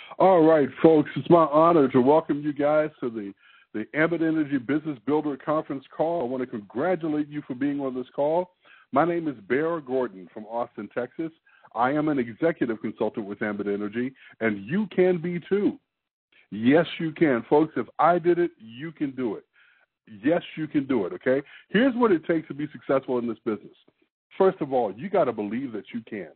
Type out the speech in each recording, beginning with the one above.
All right, folks, it's my honor to welcome you guys to the Ambit Energy Business Builder Conference call. I want to congratulate you for being on this call. My name is Bear Gordon from Austin, Texas. I am an executive consultant with Ambit Energy, and you can be too. Yes, you can. Folks, if I did it, you can do it. Yes, you can do it, okay? Here's what it takes to be successful in this business. First of all, you got to believe that you can.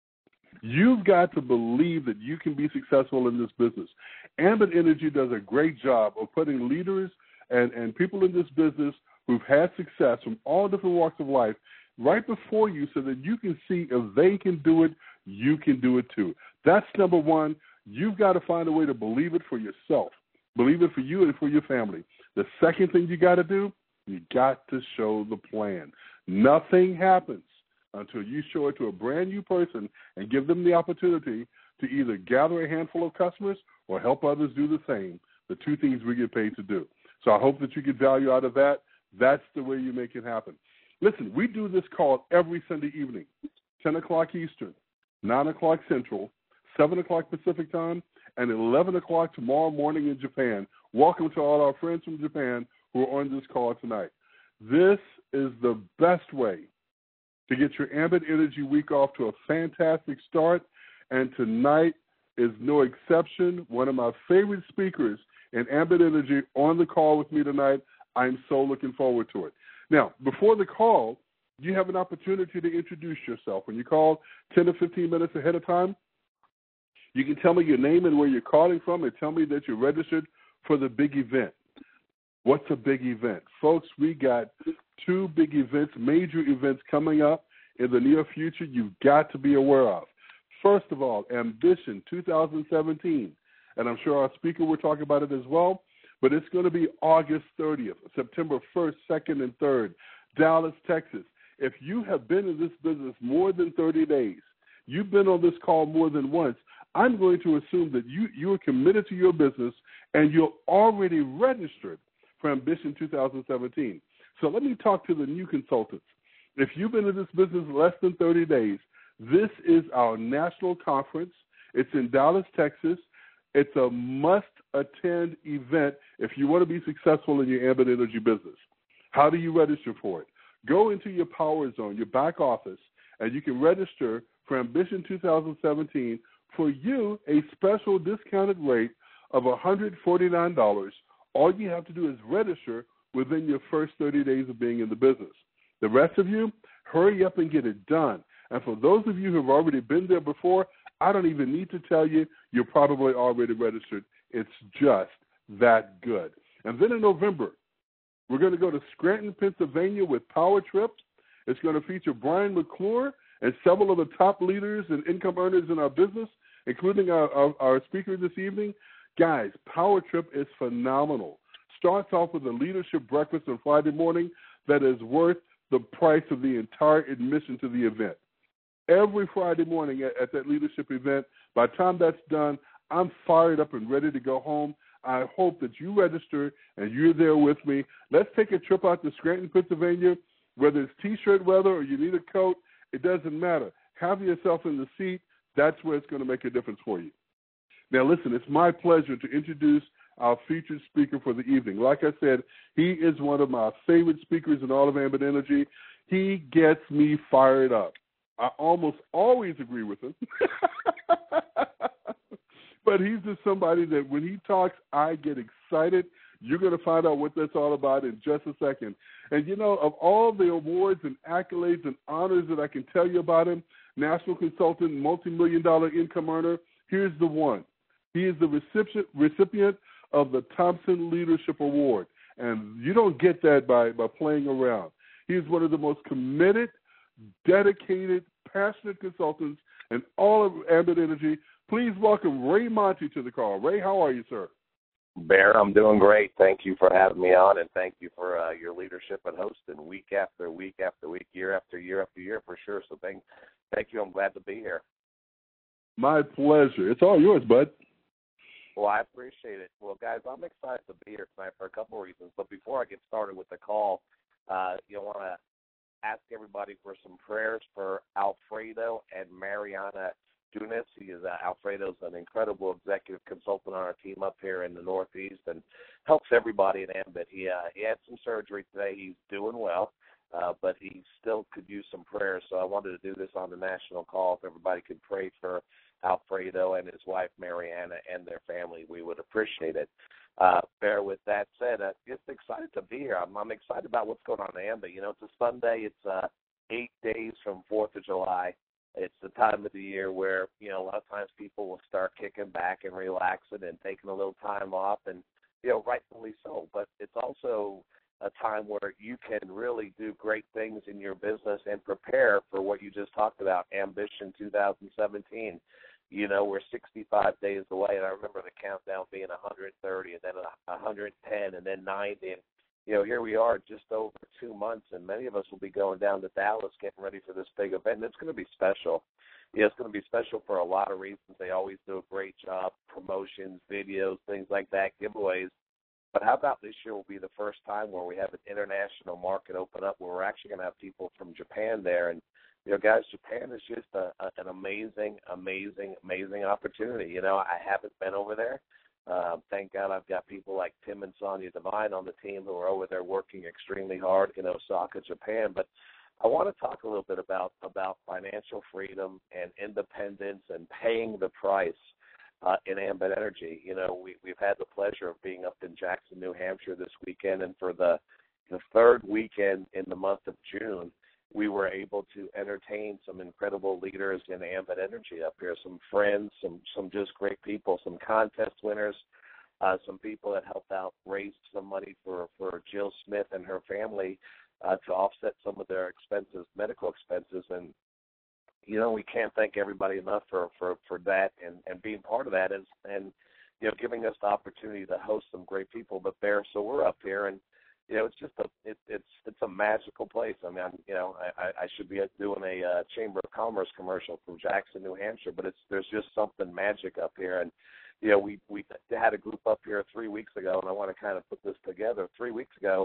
You've got to believe that you can be successful in this business. Ambit Energy does a great job of putting leaders and people in this business who've had success from all different walks of life right before you so that you can see if they can do it, you can do it too. That's number one. You've got to find a way to believe it for yourself. Believe it for you and for your family. The second thing you got to do, you got to show the plan. Nothing happens until you show it to a brand new person and give them the opportunity to either gather a handful of customers or help others do the same, the two things we get paid to do. So I hope that you get value out of that. That's the way you make it happen. Listen, we do this call every Sunday evening, 10 o'clock Eastern, 9 o'clock Central, 7 o'clock Pacific time, and 11 o'clock tomorrow morning in Japan. Welcome to all our friends from Japan who are on this call tonight. This is the best way to get your Ambit Energy week off to a fantastic start, and tonight is no exception. One of my favorite speakers in Ambit Energy on the call with me tonight. I'm so looking forward to it. Now, before the call, you have an opportunity to introduce yourself. When you call 10 to 15 minutes ahead of time, you can tell me your name and where you're calling from and tell me that you're registered for the big event. What's a big event? Folks, we got two big events, major events coming up in the near future you've got to be aware of. First of all, Ambition 2017, and I'm sure our speaker will talk about it as well, but it's going to be August 30th, September 1st, 2nd, and 3rd, Dallas, Texas. If you have been in this business more than 30 days, you've been on this call more than once, I'm going to assume that you are committed to your business and you're already registered for Ambition 2017. So let me talk to the new consultants. If you've been in this business less than 30 days, this is our national conference. It's in Dallas, Texas. It's a must-attend event if you want to be successful in your Ambit Energy business. How do you register for it? Go into your Power Zone, your back office, and you can register for Ambition 2017 for you a special discounted rate of $149. All you have to do is register within your first 30 days of being in the business. The rest of you, hurry up and get it done. And for those of you who have already been there before, I don't even need to tell you, you're probably already registered. It's just that good. And then in November, we're going to go to Scranton, Pennsylvania with Power Trip. It's going to feature Brian McClure and several of the top leaders and income earners in our business, including our speaker this evening. Guys, Power Trip is phenomenal. Starts off with a leadership breakfast on Friday morning that is worth the price of the entire admission to the event. Every Friday morning at that leadership event, by the time that's done, I'm fired up and ready to go home. I hope that you register and you're there with me. Let's take a trip out to Scranton, Pennsylvania. Whether it's T-shirt weather or you need a coat, it doesn't matter. Have yourself in the seat. That's where it's going to make a difference for you. Now, listen, it's my pleasure to introduce our featured speaker for the evening. Like I said, he is one of my favorite speakers in all of Ambit Energy. He gets me fired up. I almost always agree with him. But he's just somebody that when he talks, I get excited. You're going to find out what that's all about in just a second. And, you know, of all the awards and accolades and honors that I can tell you about him, national consultant, multi-million-dollar income earner, here's the one. He is the recipient of the Thompson Leadership Award. And you don't get that by playing around. He is one of the most committed, dedicated, passionate consultants in all of Ambit Energy. Please welcome Ray Monty to the call. Ray, how are you, sir? Bear, I'm doing great. Thank you for having me on, and thank you for your leadership and hosting week after week after week, year after year after year, for sure. So thank you. I'm glad to be here. My pleasure. It's all yours, bud. Well, I appreciate it. Well, guys, I'm excited to be here tonight for a couple of reasons. But before I get started with the call, I want to ask everybody for some prayers for Alfredo and Mariana Dunis. He is Alfredo's an incredible executive consultant on our team up here in the Northeast and helps everybody in Ambit. He had some surgery today. He's doing well, but he still could use some prayers. So I wanted to do this on the national call. If everybody could pray for Alfredo and his wife, Mariana, and their family, we would appreciate it. Bear, with that said, just excited to be here. I'm excited about what's going on in Ambit. You know, it's a Sunday. It's 8 days from 4th of July. It's the time of the year where, you know, a lot of times people will start kicking back and relaxing and taking a little time off, and, you know, rightfully so. But it's also a time where you can really do great things in your business and prepare for what you just talked about, Ambition 2017. You know, we're 65 days away, and I remember the countdown being 130 and then 110 and then 90. And, you know, here we are just over 2 months, and many of us will be going down to Dallas getting ready for this big event, and it's going to be special. Yeah, it's going to be special for a lot of reasons. They always do a great job, promotions, videos, things like that, giveaways. But how about this year will be the first time where we have an international market open up where we're actually going to have people from Japan there. And, you know, guys, Japan is just an amazing, amazing, amazing opportunity. You know, I haven't been over there. Thank God I've got people like Tim and Sonia Devine on the team who are over there working extremely hard in Osaka, Japan. But I want to talk a little bit about financial freedom and independence and paying the price in Ambit Energy. You know, we've had the pleasure of being up in Jackson, New Hampshire this weekend, and for the third weekend in the month of June, we were able to entertain some incredible leaders in Ambit Energy up here, some friends, some just great people, some contest winners, some people that helped out raise some money for Jill Smith and her family to offset some of their expenses, medical expenses. And, you know, we can't thank everybody enough for that and being part of that and you know, giving us the opportunity to host some great people. But Bear, so we're up here, and you know, it's just it's a magical place. I mean, I should be doing a Chamber of Commerce commercial from Jackson, New Hampshire, but there's just something magic up here. And you know, we had a group up here 3 weeks ago, and I want to kind of put this together. 3 weeks ago,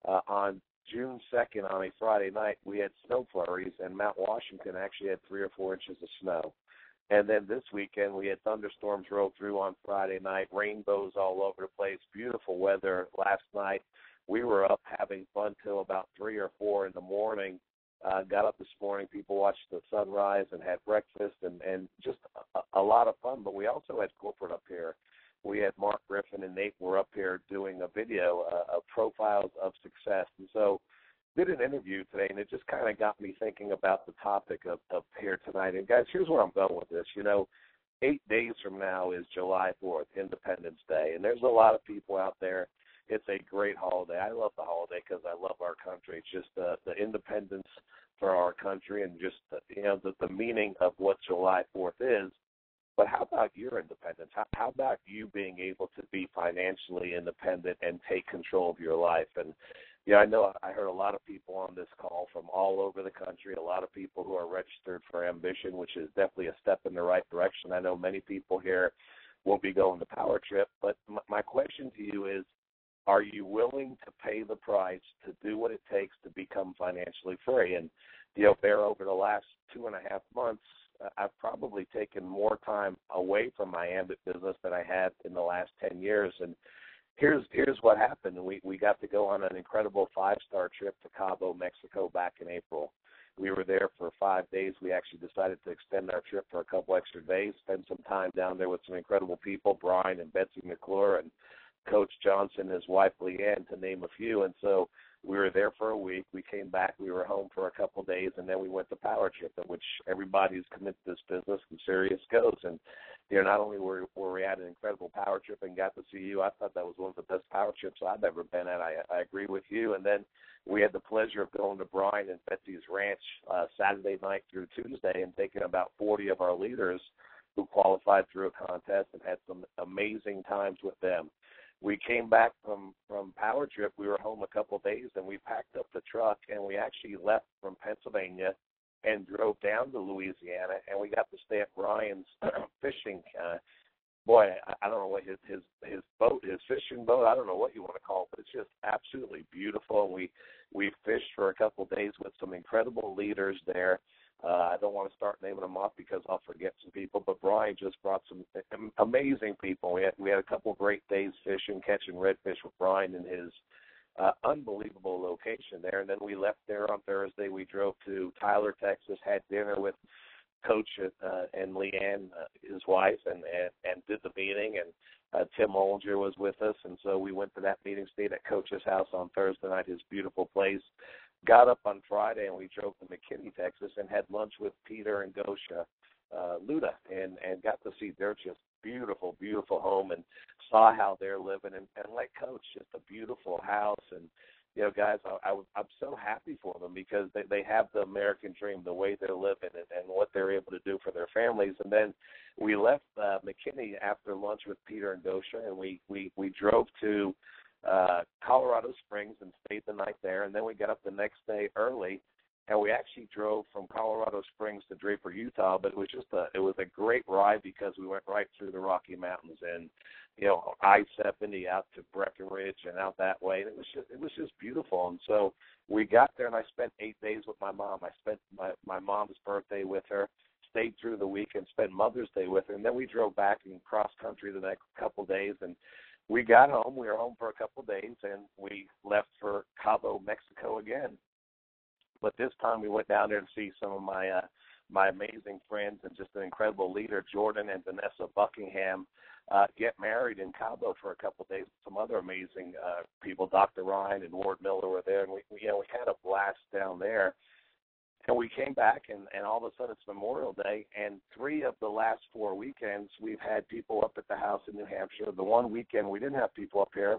on June 2nd, on a Friday night, we had snow flurries, and Mount Washington actually had 3 or 4 inches of snow. And then this weekend, we had thunderstorms roll through on Friday night, rainbows all over the place, beautiful weather last night. We were up having fun till about 3 or 4 in the morning. Got up this morning, people watched the sunrise and had breakfast and just a lot of fun. But we also had corporate up here. We had Mark Griffin and Nate were up here doing a video of profiles of success. And so did an interview today, and it just kind of got me thinking about the topic of here tonight. And, guys, here's where I'm going with this. You know, 8 days from now is July 4th, Independence Day, and there's a lot of people out there. It's a great holiday. I love the holiday because I love our country. It's just the independence for our country and just the meaning of what July 4th is. But how about your independence? How about you being able to be financially independent and take control of your life? And yeah, I know I heard a lot of people on this call from all over the country, a lot of people who are registered for Ambition, which is definitely a step in the right direction. I know many people here won't be going to Power Trip, but my question to you is, are you willing to pay the price to do what it takes to become financially free? And, you know, Bear, over the last 2.5 months, I've probably taken more time away from my Ambit business than I had in the last 10 years. And here's what happened. We got to go on an incredible 5-star trip to Cabo, Mexico back in April. We were there for 5 days. We actually decided to extend our trip for a couple extra days, spend some time down there with some incredible people, Brian and Betsy McClure and Coach Johnson, his wife Leanne, to name a few. And so we were there for a week. We came back. We were home for a couple of days, and then we went to Power Trip, in which everybody who's committed to this business and serious goes. And you know, not only were we at an incredible Power Trip and got to see you, I thought that was one of the best Power Trips I've ever been at. I agree with you. And then we had the pleasure of going to Brian and Betsy's ranch Saturday night through Tuesday and taking about 40 of our leaders who qualified through a contest and had some amazing times with them. We came back from Power Trip. We were home a couple of days, and we packed up the truck, and we actually left from Pennsylvania and drove down to Louisiana, and we got to stay at Brian's fishing. Boy, I don't know what his boat, his fishing boat, I don't know what you want to call it, but it's just absolutely beautiful. We fished for a couple of days with some incredible leaders there. I don't want to start naming them off because I'll forget some people, but Brian just brought some amazing people. We had a couple of great days fishing, catching redfish with Brian in his unbelievable location there. And then we left there on Thursday. We drove to Tyler, Texas, had dinner with Coach and Leanne, his wife, and did the meeting. And Tim Ollinger was with us. And so we went to that meeting, stayed at Coach's house on Thursday night, his beautiful place. Got up on Friday, and we drove to McKinney, Texas, and had lunch with Peter and Gosha Luda, and got to see their just beautiful, beautiful home and saw how they're living. And like Coach, just a beautiful house. And, you know, guys, I'm so happy for them because they have the American dream, the way they're living and what they're able to do for their families. And then we left McKinney after lunch with Peter and Gosha, and we drove to Colorado Springs and stayed the night there. And then we got up the next day early, and we actually drove from Colorado Springs to Draper, Utah. But it was a great ride because we went right through the Rocky Mountains and, you know, I-70 out to Breckenridge and out that way. And it was just beautiful. And so we got there, and I spent 8 days with my mom. I spent my mom's birthday with her, stayed through the week, and spent Mother's Day with her. And then we drove back and cross country the next couple of days. And we got home. We were home for a couple of days, and we left for Cabo, Mexico again. But this time we went down there to see some of my amazing friends and just an incredible leader, Jordan and Vanessa Buckingham, get married in Cabo for a couple of days. Some other amazing people, Dr. Ryan and Ward Miller were there, and we had a blast down there. And we came back, and all of a sudden it's Memorial Day, and 3 of the last 4 weekends we've had people up at the house in New Hampshire. The one weekend we didn't have people up here.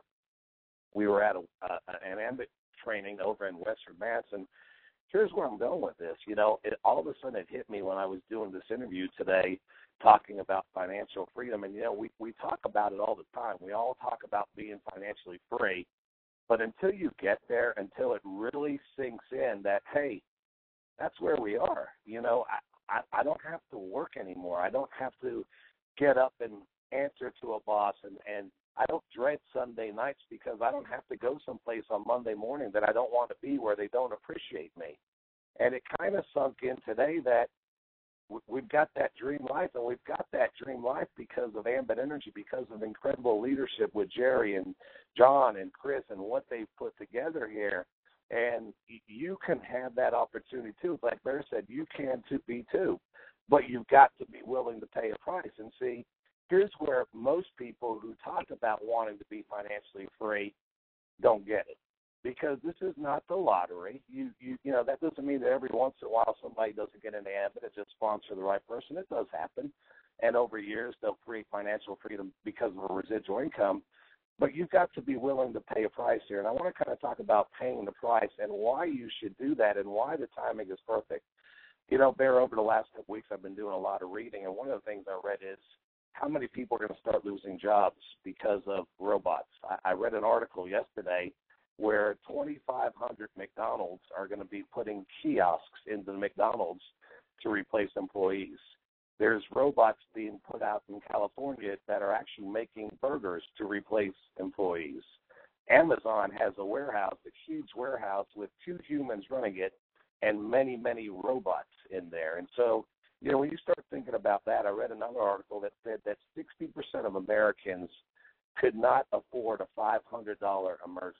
We were at an ambit training over in Western Mass, and here's where I'm going with this. You know, all of a sudden it hit me when I was doing this interview today talking about financial freedom. And, you know, we talk about it all the time. We all talk about being financially free. But until you get there, until it really sinks in that, hey, that's where we are. You know, I don't have to work anymore. I don't have to get up and answer to a boss, and I don't dread Sunday nights because I don't have to go someplace on Monday morning that I don't want to be where they don't appreciate me. And it kind of sunk in today that we've got that dream life, and we've got that dream life because of Ambit Energy, because of incredible leadership with Jerry and John and Chris and what they've put together here. And you can have that opportunity too. Like Bear said, you can be too. But you've got to be willing to pay a price. And see, here's where most people who talk about wanting to be financially free don't get it. Because this is not the lottery. You know, that doesn't mean that every once in a while somebody doesn't get into Ambit and just sponsor the right person. It does happen. And over years they'll create financial freedom because of a residual income. But you've got to be willing to pay a price here. And I want to kind of talk about paying the price and why you should do that and why the timing is perfect. You know, Bear, over the last couple weeks I've been doing a lot of reading, and one of the things I read is how many people are going to start losing jobs because of robots. I read an article yesterday where 2,500 McDonald's are going to be putting kiosks into the McDonald's to replace employees. There's robots being put out in California that are actually making burgers to replace employees. Amazon has a warehouse, a huge warehouse with 2 humans running it and many, many robots in there. And so, you know, when you start thinking about that, I read another article that said that 60% of Americans could not afford a $500 emergency.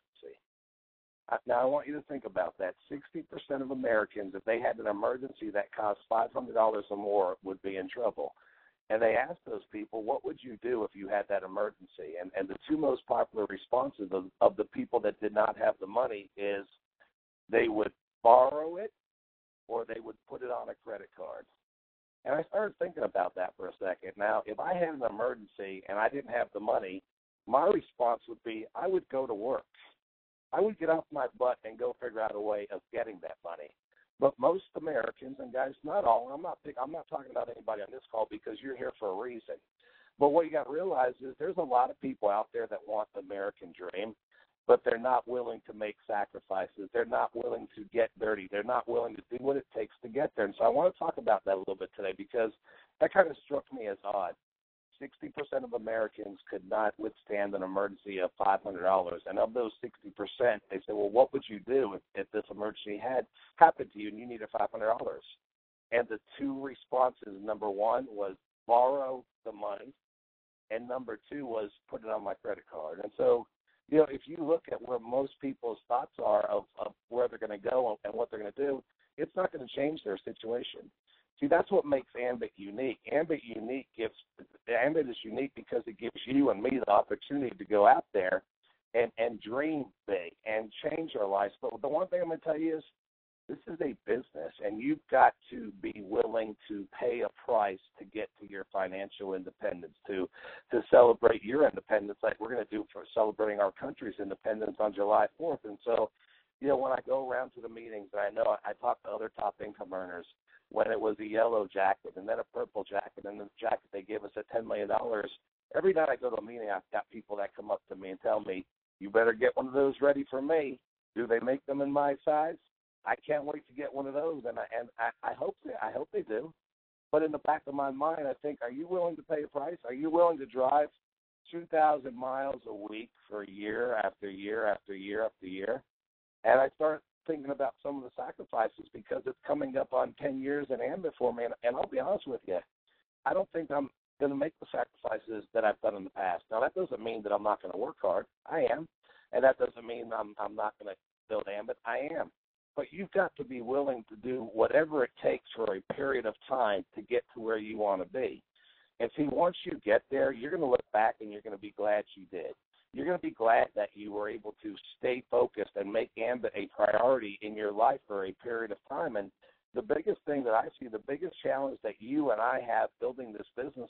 Now, I want you to think about that. 60% of Americans, if they had an emergency that cost $500 or more, would be in trouble. And they asked those people, what would you do if you had that emergency? And the 2 most popular responses of the people that did not have the money is they would borrow it or they would put it on a credit card. And I started thinking about that for a second. Now, if I had an emergency and I didn't have the money, my response would be I would go to work. I would get off my butt and go figure out a way of getting that money. But most Americans, and guys, not all, I'm not talking about anybody on this call because you're here for a reason. But what you got to realize is there's a lot of people out there that want the American dream, but they're not willing to make sacrifices. They're not willing to get dirty. They're not willing to do what it takes to get there. And so I want to talk about that a little bit today because that kind of struck me as odd. 60% of Americans could not withstand an emergency of $500. And of those 60%, they say, well, what would you do if this emergency had happened to you and you needed $500? And the two responses, number one was borrow the money, and number two was put it on my credit card. And so, if you look at where most people's thoughts are of where they're going to go and what they're going to do, it's not going to change their situation. See, that's what makes Ambit unique. Ambit is unique because it gives you and me the opportunity to go out there and dream big and change our lives. But the one thing I'm going to tell you is this is a business, and you've got to be willing to pay a price to get to your financial independence, to celebrate your independence like we're going to do for celebrating our country's independence on July 4th. And so, when I go around to the meetings, and I know I talk to other top income earners, when it was a yellow jacket and then a purple jacket and the jacket they give us at $10 million, every night I go to a meeting, I've got people that come up to me and tell me, you better get one of those ready for me. Do they make them in my size? I can't wait to get one of those, and I hope they do. But in the back of my mind, I think, are you willing to pay a price? Are you willing to drive 2,000 miles a week for year after year after year after year? And I start thinking about some of the sacrifices because it's coming up on 10 years in Ambit for me. And I'll be honest with you, I don't think I'm going to make the sacrifices that I've done in the past. Now, that doesn't mean that I'm not going to work hard. I am. And that doesn't mean I'm not going to build Ambit. I am. But you've got to be willing to do whatever it takes for a period of time to get to where you want to be. And see, once you get there, you're going to look back and you're going to be glad you did. You're going to be glad that you were able to stay focused and make Ambit a priority in your life for a period of time. And the biggest thing that I see, the biggest challenge that you and I have building this business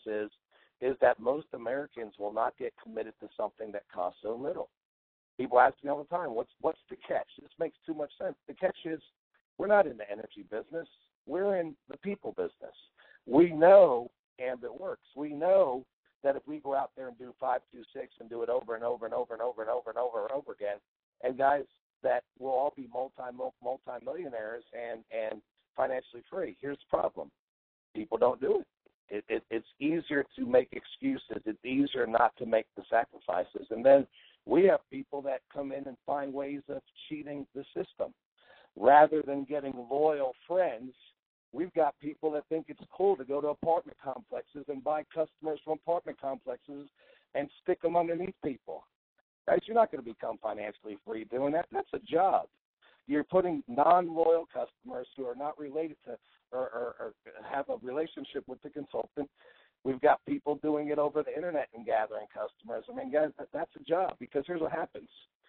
is that most Americans will not get committed to something that costs so little. People ask me all the time, what's the catch? This makes too much sense. The catch is we're not in the energy business. We're in the people business. We know Ambit works. We know that if we go out there and do 526 and do it over and over and over and over and over and over and over again, and guys, that we'll all be multi-millionaires and financially free. Here's the problem. People don't do it. It's easier to make excuses. It's easier not to make the sacrifices. And then we have people that come in and find ways of cheating the system. Rather than getting loyal friends, we've got people that think it's cool to go to apartment complexes and buy customers from apartment complexes and stick them underneath people. Guys, you're not going to become financially free doing that. That's a job. You're putting non-loyal customers who are not related to or have a relationship with the consultant. We've got people doing it over the internet and gathering customers. I mean, guys, that's a job because here's what happens.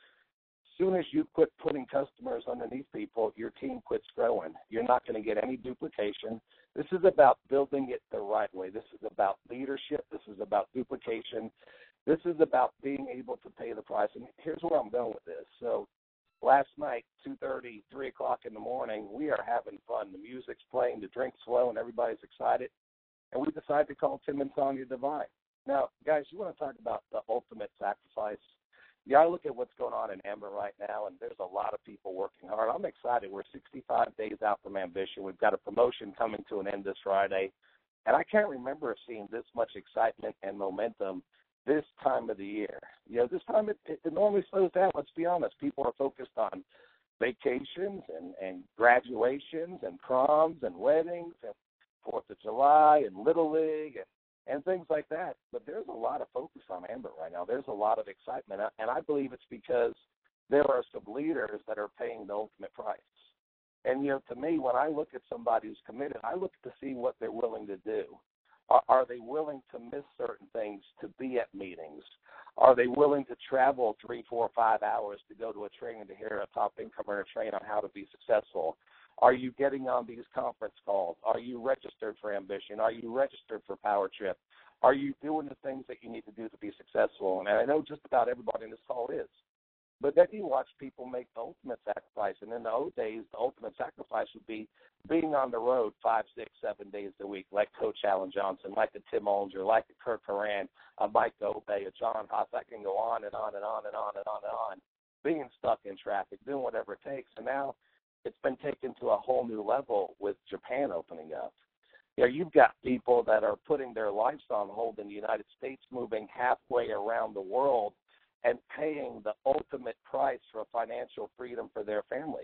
As soon as you quit putting customers underneath people, your team quits growing. You're not going to get any duplication. This is about building it the right way. This is about leadership. This is about duplication. This is about being able to pay the price. And here's where I'm going with this. So last night, 2:30, 3 o'clock in the morning, we are having fun. The music's playing, the drink's flowing, everybody's excited. And we decided to call Tim and Sonia Divine. Now, guys, you want to talk about the ultimate sacrifice? Yeah, I look at what's going on in Ambit right now, and there's a lot of people working hard. I'm excited. We're 65 days out from Ambition. We've got a promotion coming to an end this Friday. And I can't remember seeing this much excitement and momentum this time of the year. This time it normally slows down. Let's be honest. People are focused on vacations and graduations and proms and weddings and 4th of July and Little League and things like that. But there's a lot of focus on Ambit right now. There's a lot of excitement, and I believe it's because there are some leaders that are paying the ultimate price. And, to me, when I look at somebody who's committed, I look to see what they're willing to do. Are they willing to miss certain things to be at meetings? Are they willing to travel 3, 4, 5 hours to go to a training to hear a top income earner train on how to be successful? Are you getting on these conference calls? Are you registered for Ambition? Are you registered for Power Trip? Are you doing the things that you need to do to be successful? And I know just about everybody in this call is. But then you watch people make the ultimate sacrifice. And in the old days, the ultimate sacrifice would be being on the road 5, 6, 7 days a week, like Coach Alan Johnson, like a Tim Ollinger, like a Kirk Horan, a Mike Obey, a John Haas. I can go on and on and on and on and on and on, being stuck in traffic, doing whatever it takes. And now it's been taken to a whole new level with Japan opening up. You've got people that are putting their lives on hold in the United States, moving halfway around the world and paying the ultimate price for financial freedom for their family.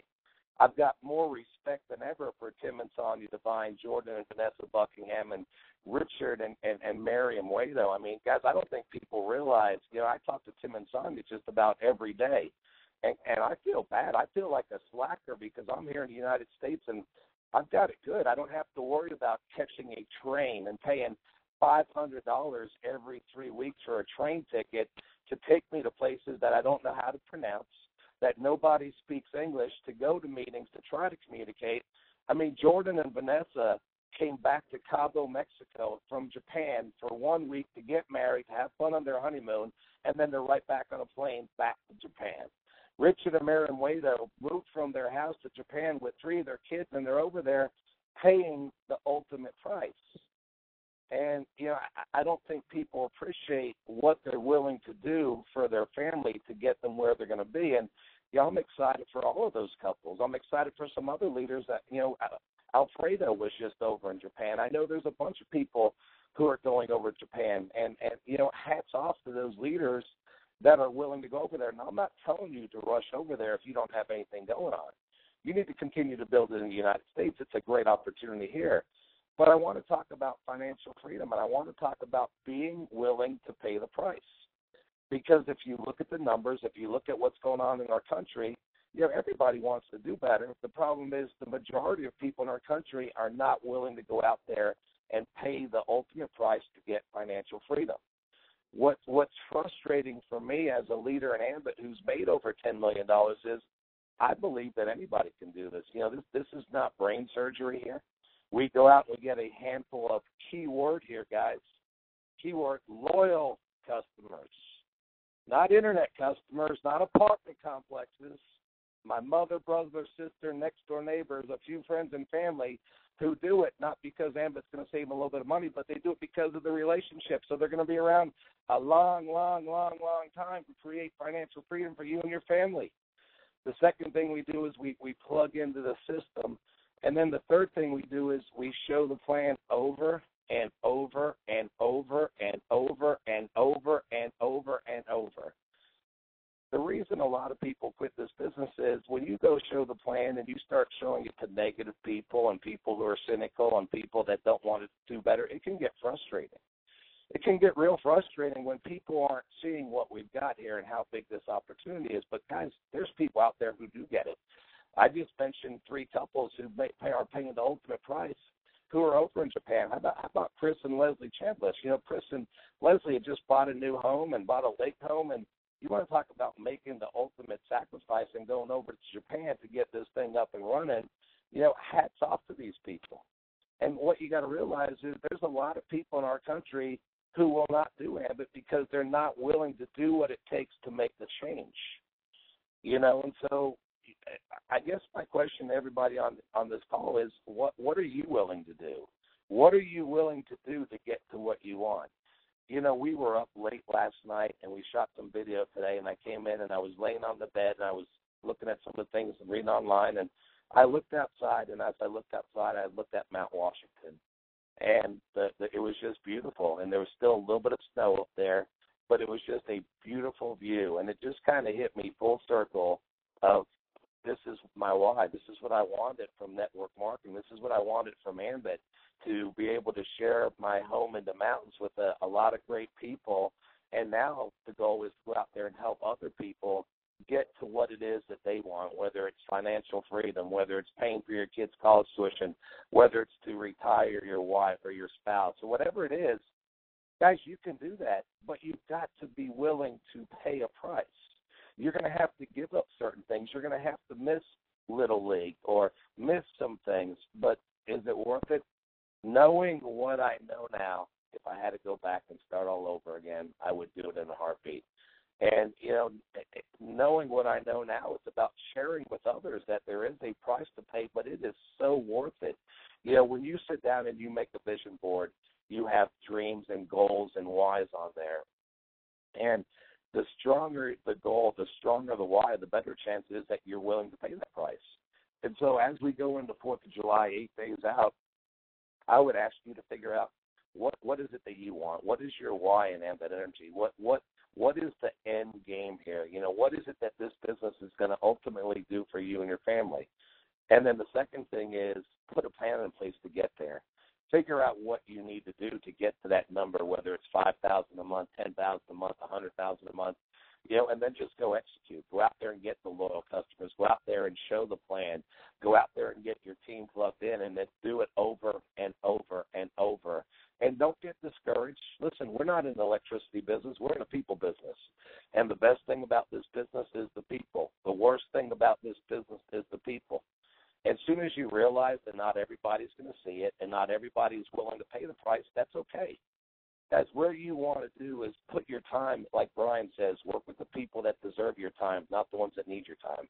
I've got more respect than ever for Tim and Sonia Devine, Jordan and Vanessa Buckingham, and Richard and Miriam Wado. I mean, guys, I don't think people realize, I talk to Tim and Sonia just about every day. And I feel bad. I feel like a slacker because I'm here in the United States and I've got it good. I don't have to worry about catching a train and paying $500 every 3 weeks for a train ticket to take me to places that I don't know how to pronounce, that nobody speaks English, to go to meetings, to try to communicate. I mean, Jordan and Vanessa came back to Cabo, Mexico from Japan for 1 week to get married, to have fun on their honeymoon, and then they're right back on a plane back to Japan. Richard and Miriam Wado moved from their house to Japan with 3 of their kids, and they're over there paying the ultimate price. And, I don't think people appreciate what they're willing to do for their family to get them where they're going to be. And, I'm excited for all of those couples. I'm excited for some other leaders that, Alfredo was just over in Japan. I know there's a bunch of people who are going over to Japan. And hats off to those leaders that are willing to go over there. Now, I'm not telling you to rush over there if you don't have anything going on. You need to continue to build it in the United States. It's a great opportunity here. But I want to talk about financial freedom, and I want to talk about being willing to pay the price. Because if you look at the numbers, if you look at what's going on in our country, everybody wants to do better. The problem is the majority of people in our country are not willing to go out there and pay the ultimate price to get financial freedom. What's frustrating for me as a leader in Ambit who's made over $10 million is I believe that anybody can do this. This is not brain surgery here. We go out and we get a handful of keyword here, guys. Keyword loyal customers, not internet customers, not apartment complexes. My mother, brother, sister, next door neighbors, a few friends and family who do it not because Ambit's going to save them a little bit of money, but they do it because of the relationship. So they're going to be around a long time to create financial freedom for you and your family. The second thing we do is we plug into the system. And then the third thing we do is we show the plan over and over and over and over and over and over and over. The reason a lot of people quit this business is when you go show the plan and you start showing it to negative people and people who are cynical and people that don't want to do better, it can get frustrating. It can get real frustrating when people aren't seeing what we've got here and how big this opportunity is. But, guys, there's people out there who do get it. I just mentioned 3 couples who are paying the ultimate price who are over in Japan. How about Chris and Leslie Chambliss? Chris and Leslie had just bought a new home and bought a lake home, and you want to talk about making the ultimate sacrifice and going over to Japan to get this thing up and running. Hats off to these people. And what you got to realize is there's a lot of people in our country who will not do Ambit because they're not willing to do what it takes to make the change. And so I guess my question to everybody on this call is, what are you willing to do? What are you willing to do to get to what you want? We were up late last night, and we shot some video today, and I came in, and I was laying on the bed, and I was looking at some of the things and reading online, and I looked outside, and as I looked outside, I looked at Mount Washington, and it was just beautiful, and there was still a little bit of snow up there, but it was just a beautiful view, and it just kind of hit me full circle of this is my why. This is what I wanted from network marketing. This is what I wanted from Ambit, to be able to share my home in the mountains with a lot of great people. And now the goal is to go out there and help other people get to what it is that they want, whether it's financial freedom, whether it's paying for your kids' college tuition, whether it's to retire your wife or your spouse, or whatever it is. Guys, you can do that, but you've got to be willing to pay a price. You're going to have to give up certain things. You're going to have to miss Little League or miss some things, but is it worth it? Knowing what I know now, if I had to go back and start all over again, I would do it in a heartbeat. And, knowing what I know now, it's about sharing with others that there is a price to pay, but it is so worth it. When you sit down and you make a vision board, you have dreams and goals and whys on there. And the stronger the goal, the stronger the why, the better chance is that you're willing to pay that price. And so as we go into 4th of July, 8 days out, I would ask you to figure out what is it that you want? What is your why in Ambit Energy? What is the end game here? What is it that this business is going to ultimately do for you and your family? And then the second thing is put a plan in place to get there. Figure out what you need to do to get to that number, whether it's $5,000 a month, $10,000 a month, $100,000 a month, and then just go execute. Go out there and get the loyal customers. Go out there and show the plan. Go out there and get your team plugged in, and then do it over and over and over. And don't get discouraged. Listen, we're not in the electricity business. We're in a people business. And the best thing about this business is the people. The worst thing about this business is the people. As soon as you realize that not everybody's going to see it and not everybody's willing to pay the price, that's okay. That's where you want to do is put your time, like Brian says, work with the people that deserve your time, not the ones that need your time.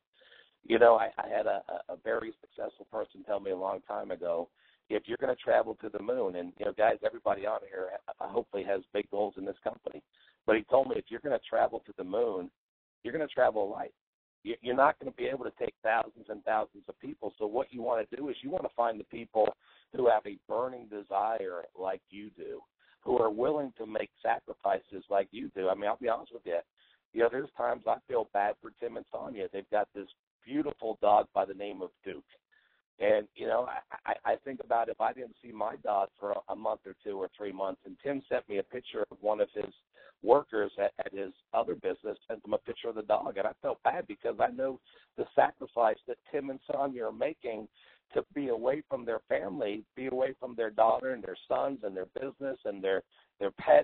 I had a very successful person tell me a long time ago, if you're going to travel to the moon, and, guys, everybody on here hopefully has big goals in this company, but he told me if you're going to travel to the moon, you're going to travel light. You're not going to be able to take thousands and thousands of people. So what you want to do is you want to find the people who have a burning desire like you do, who are willing to make sacrifices like you do. I mean, I'll be honest with you. There's times I feel bad for Tim and Sonia. They've got this beautiful dog by the name of Duke. And, I think about if I didn't see my dog for a month or 2 or 3 months, and Tim sent me a picture of one of his workers at his other business, sent him a picture of the dog, and I felt bad because I know the sacrifice that Tim and Sonia are making to be away from their family, be away from their daughter and their sons and their business and their pets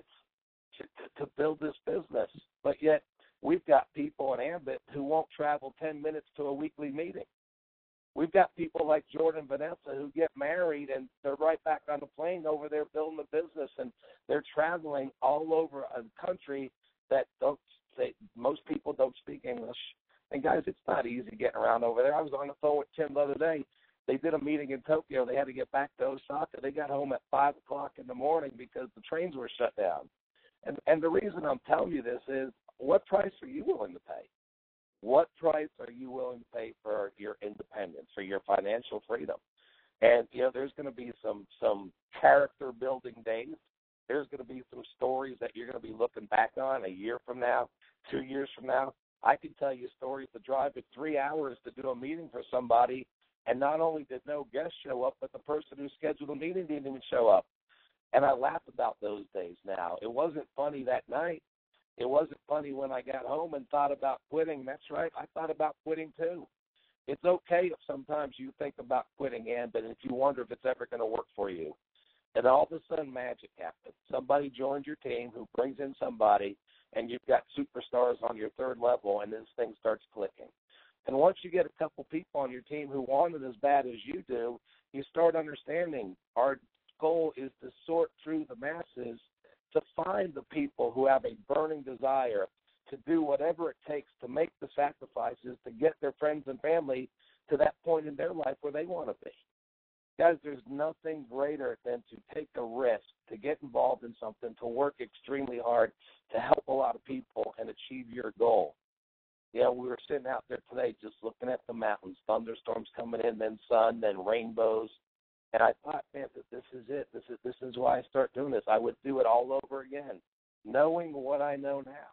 to build this business. But yet we've got people in Ambit who won't travel 10 minutes to a weekly meeting. We've got people like Jordan and Vanessa who get married and they're right back on the plane over there building the business, and they're traveling all over a country that most people don't speak English. And guys, it's not easy getting around over there. I was on the phone with Tim the other day. They did a meeting in Tokyo. They had to get back to Osaka. They got home at 5 o'clock in the morning because the trains were shut down. And the reason I'm telling you this is, what price are you willing to pay? What price are you willing to pay for your independence, for your financial freedom? And, there's going to be some character-building days. There's going to be some stories that you're going to be looking back on a year from now, 2 years from now. I can tell you stories to drive at 3 hours to do a meeting for somebody, and not only did no guest show up, but the person who scheduled the meeting didn't even show up. And I laugh about those days now. It wasn't funny that night. It wasn't funny when I got home and thought about quitting. That's right. I thought about quitting too. It's okay if sometimes you think about quitting, but if you wonder if it's ever going to work for you. And all of a sudden magic happens. Somebody joins your team who brings in somebody, and you've got superstars on your third level, and this thing starts clicking. And once you get a couple people on your team who want it as bad as you do, you start understanding our goal is to sort through the masses to find the people who have a burning desire to do whatever it takes to make the sacrifices to get their friends and family to that point in their life where they want to be. Guys, there's nothing greater than to take a risk, to get involved in something, to work extremely hard, to help a lot of people and achieve your goal. We were sitting out there today just looking at the mountains, thunderstorms coming in, then sun, then rainbows. And I thought, man, this is it. This is why I start doing this. I would do it all over again, knowing what I know now.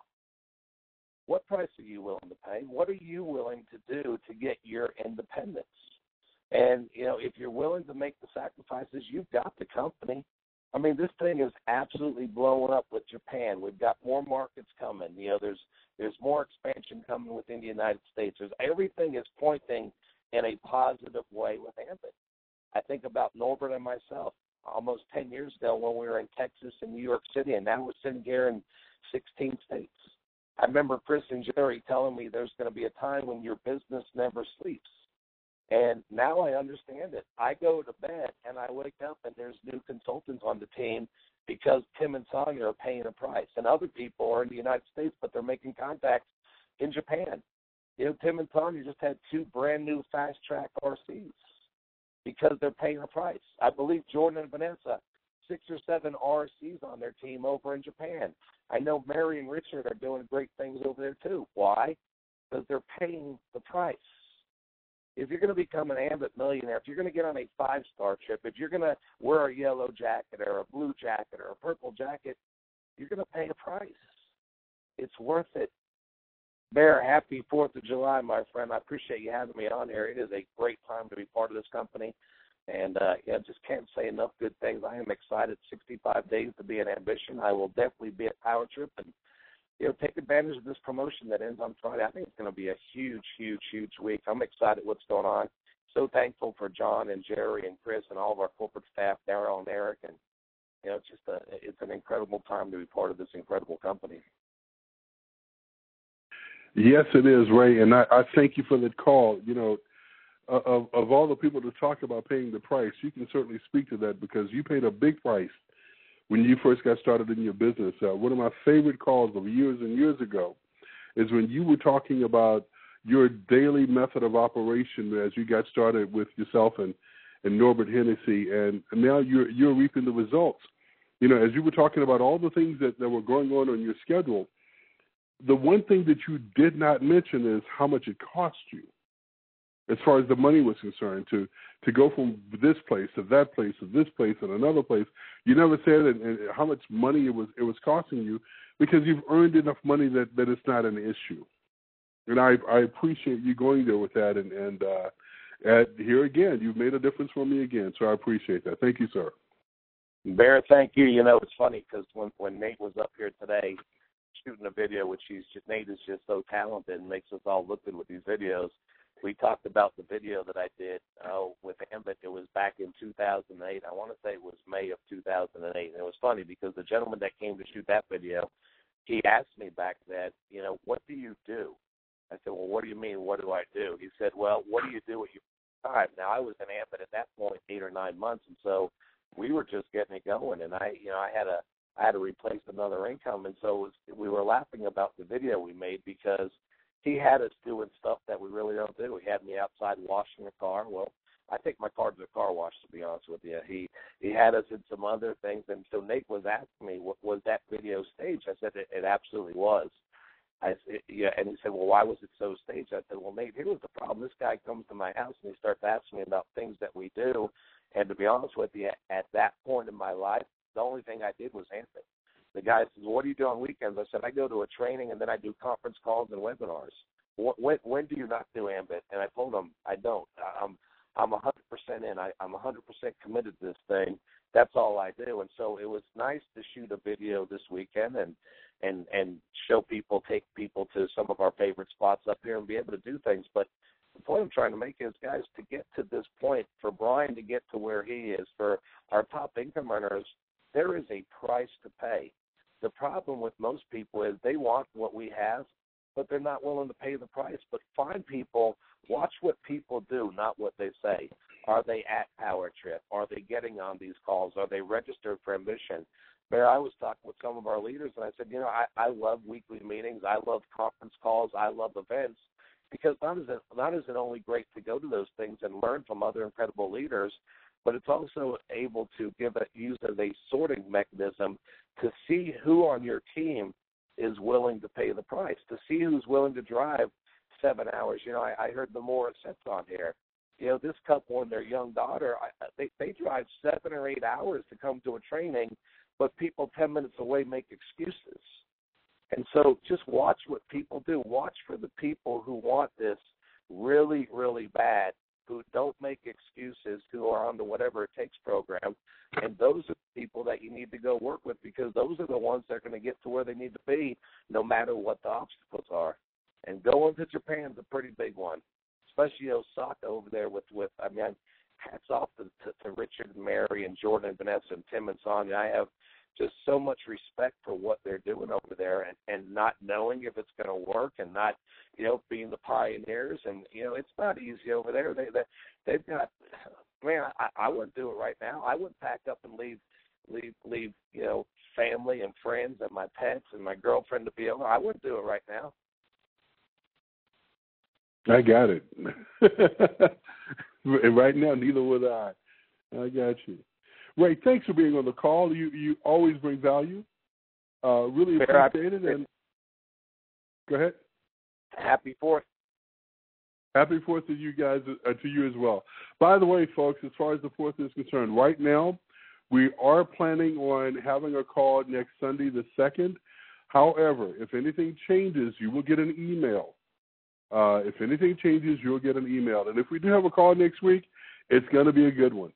What price are you willing to pay? What are you willing to do to get your independence? And, if you're willing to make the sacrifices, you've got the company. I mean, this thing is absolutely blowing up with Japan. We've got more markets coming. There's more expansion coming within the United States. Everything is pointing in a positive way with Ambit. I think about Norbert and myself almost 10 years ago when we were in Texas and New York City, and now we're sitting here in 16 states. I remember Chris and Jerry telling me there's going to be a time when your business never sleeps. And now I understand it. I go to bed and I wake up and there's new consultants on the team because Tim and Sonia are paying a price. And other people are in the United States, but they're making contacts in Japan. Tim and Sonia just had 2 brand new fast track RCs because they're paying a price. I believe Jordan and Vanessa, 6 or 7 RCs on their team over in Japan. I know Mary and Richard are doing great things over there too. Why? Because they're paying the price. If you're going to become an Ambit millionaire, if you're going to get on a 5-star trip, if you're going to wear a yellow jacket or a blue jacket or a purple jacket, you're going to pay a price. It's worth it. Bear, happy 4th of July, my friend. I appreciate you having me on here. It is a great time to be part of this company. And, just can't say enough good things. I am excited. 65 days to be an Ambition. I will definitely be at Power Trip and, take advantage of this promotion that ends on Friday. I think it's going to be a huge, huge, huge week. I'm excited what's going on. So thankful for John and Jerry and Chris and all of our corporate staff, Daryl and Eric. And, it's an incredible time to be part of this incredible company. Yes, it is, Ray, and I thank you for that call. Of all the people to talk about paying the price, you can certainly speak to that because you paid a big price when you first got started in your business. One of my favorite calls of years and years ago is when you were talking about your daily method of operation as you got started with yourself and Norbert Hennessy, and now you're reaping the results. As you were talking about all the things that were going on your schedule, the one thing that you did not mention is how much it cost you as far as the money was concerned to go from this place to that place to this place and another place. You never said how much money it was costing you because you've earned enough money that it's not an issue. And I appreciate you going there with that. And here again, you've made a difference for me again. So I appreciate that. Thank you, sir. Bear, thank you. It's funny because when Nate was up here today shooting a video, Nate is just so talented and makes us all look good with these videos. We talked about the video that I did with Ambit. It was back in 2008. I want to say it was May of 2008. And it was funny because the gentleman that came to shoot that video, he asked me back then, what do you do? I said, well, what do you mean, what do I do? He said, well, what do you do at your time? Now, I was in Ambit at that point 8 or 9 months, and so we were just getting it going. And I had to replace another income. And so we were laughing about the video we made because he had us doing stuff that we really don't do. He had me outside washing a car. Well, I take my car to the car wash, to be honest with you. He had us in some other things. And so Nate was asking me, was that video staged? I said, it absolutely was. And he said, well, why was it so staged? I said, well, Nate, here was the problem. This guy comes to my house and he starts asking me about things that we do. And to be honest with you, at that point in my life, the only thing I did was answer. The guy says, well, what do you do on weekends? I said, I go to a training and then I do conference calls and webinars. When do you not do Ambit? And I told him, I don't. I'm 100% in. I'm 100% committed to this thing. That's all I do. And so it was nice to shoot a video this weekend and show people, take people to some of our favorite spots up here and be able to do things. But the point I'm trying to make is, guys, to get to this point, for Brian to get to where he is, for our top income earners, there is a price to pay. The problem with most people is they want what we have, but they're not willing to pay the price. But find people, watch what people do, not what they say. Are they at Power Trip? Are they getting on these calls? Are they registered for Ambition? Bear, I was talking with some of our leaders, and I said, I love weekly meetings. I love conference calls. I love events. Because not is it only great to go to those things and learn from other incredible leaders, but it's also able to use as a sorting mechanism to see who on your team is willing to pay the price, to see who's willing to drive 7 hours. I heard the Morissettes on here. This couple and their young daughter, they drive 7 or 8 hours to come to a training, but people 10 minutes away make excuses. And so just watch what people do. Watch for the people who want this really, really bad, who don't make excuses, who are on the whatever it takes program. And those are the people that you need to go work with, because those are the ones that are going to get to where they need to be no matter what the obstacles are. And going to Japan's a pretty big one, especially Osaka over there with hats off to Richard and Mary and Jordan and Vanessa and Tim and Sonia. I have just so much respect for what they're doing over there, and not knowing if it's going to work, and not, being the pioneers. And, it's not easy over there. They've got, I wouldn't do it right now. I wouldn't pack up and leave, family and friends and my pets and my girlfriend to be over. I wouldn't do it right now. I got it. Right now, neither would I. I got you. Ray, thanks for being on the call. You always bring value. Really appreciate it. And go ahead. Happy 4th. Happy 4th to you guys, to you as well. By the way, folks, as far as the 4th is concerned, right now we are planning on having a call next Sunday, the 2nd. However, if anything changes, you will get an email. If anything changes, you'll get an email. And if we do have a call next week, it's going to be a good one.